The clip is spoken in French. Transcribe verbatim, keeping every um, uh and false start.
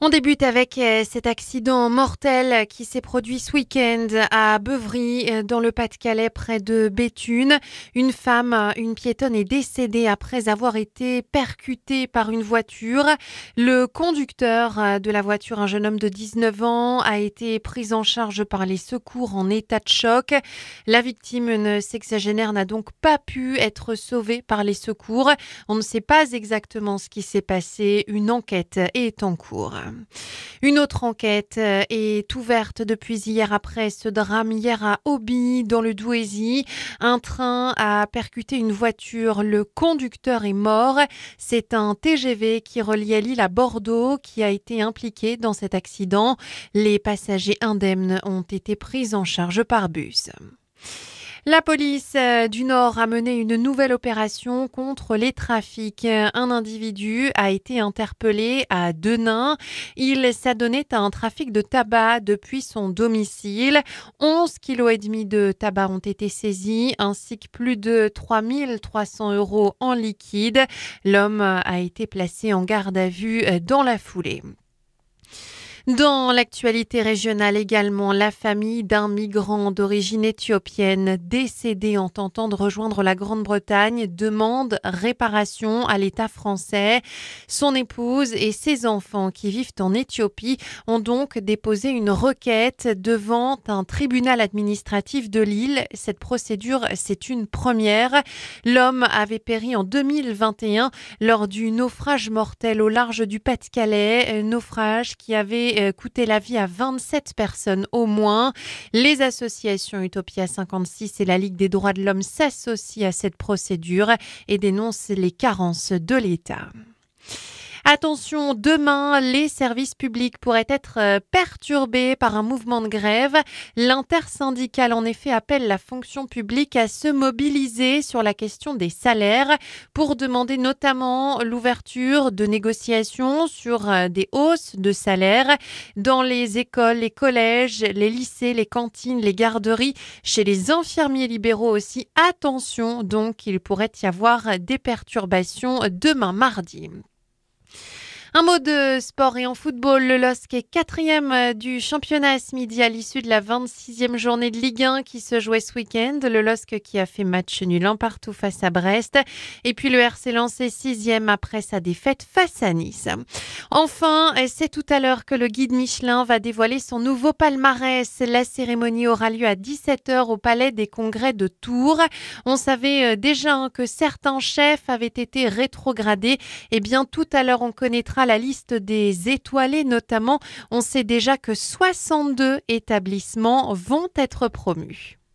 On débute avec euh, cet accident mortel qui s'est produit ce week-end à Beuvry, euh, dans le Pas-de-Calais, près de Béthune. Une femme, euh, une piétonne, est décédée après avoir été percutée par une voiture. Le conducteur euh, de la voiture, un jeune homme de dix-neuf ans, a été pris en charge par les secours en état de choc. La victime, une sexagénaire, n'a donc pas pu être sauvée par les secours. On ne sait pas exactement ce qui s'est passé. Une enquête est en cours. Une autre enquête est ouverte depuis hier après ce drame hier à Auby, dans le Douaisis. Un train a percuté une voiture. Le conducteur est mort. C'est un T G V qui reliait Lille à Bordeaux qui a été impliqué dans cet accident. Les passagers indemnes ont été pris en charge par bus. La police du Nord a mené une nouvelle opération contre les trafics. Un individu a été interpellé à Denain. Il s'adonnait à un trafic de tabac depuis son domicile. onze virgule cinq kilos de tabac ont été saisis, ainsi que plus de trois mille trois cents euros en liquide. L'homme a été placé en garde à vue dans la foulée. Dans l'actualité régionale également, la famille d'un migrant d'origine éthiopienne décédé en tentant de rejoindre la Grande-Bretagne demande réparation à l'État français. Son épouse et ses enfants qui vivent en Éthiopie ont donc déposé une requête devant un tribunal administratif de Lille. Cette procédure, c'est une première. L'homme avait péri en deux mille vingt et un lors du naufrage mortel au large du Pas-de-Calais, naufrage qui avait coûté la vie à vingt-sept personnes au moins. Les associations Utopia cinquante-six et la Ligue des droits de l'homme s'associent à cette procédure et dénoncent les carences de l'État. Attention, demain, les services publics pourraient être perturbés par un mouvement de grève. L'intersyndicale, en effet, appelle la fonction publique à se mobiliser sur la question des salaires pour demander notamment l'ouverture de négociations sur des hausses de salaires dans les écoles, les collèges, les lycées, les cantines, les garderies, chez les infirmiers libéraux aussi. Attention, donc, il pourrait y avoir des perturbations demain mardi. Un mot de sport et en football, le L O S C est quatrième du championnat ce midi à l'issue de la vingt-sixième journée de Ligue un qui se jouait ce week-end. Le L O S C qui a fait match nul un partout face à Brest. Et puis le R C Lens est sixième après sa défaite face à Nice. Enfin, c'est tout à l'heure que le guide Michelin va dévoiler son nouveau palmarès. La cérémonie aura lieu à dix-sept heures au Palais des Congrès de Tours. On savait déjà que certains chefs avaient été rétrogradés. Eh bien, tout à l'heure, on connaîtra la liste des étoilés notamment. On sait déjà que soixante-deux établissements vont être promus.